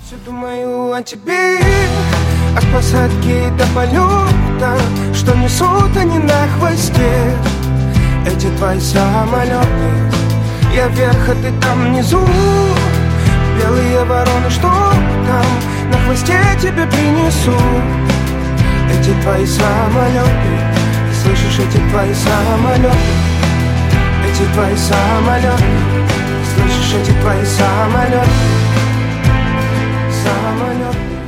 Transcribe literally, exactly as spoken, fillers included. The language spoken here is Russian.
Все думаю о тебе, от посадки до полета, что несут они на хвосте, эти твои самолеты. Я вверх, а ты там внизу, белые вороны, что там на хвосте тебе принесу. Эти твои самолеты, ты слышишь, эти твои самолеты, эти твои самолеты, слышишь, эти твои самолеты, самолеты.